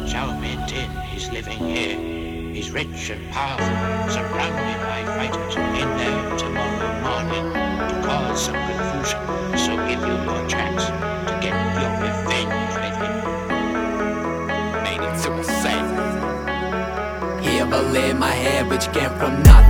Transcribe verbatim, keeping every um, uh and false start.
Zhao Mintin is living here. He's rich and powerful, surrounded by fighters in there tomorrow morning to cause some confusion. So give you your chance to get your revenge with him. Made it to a set. Here, but lay my head, which came from nothing.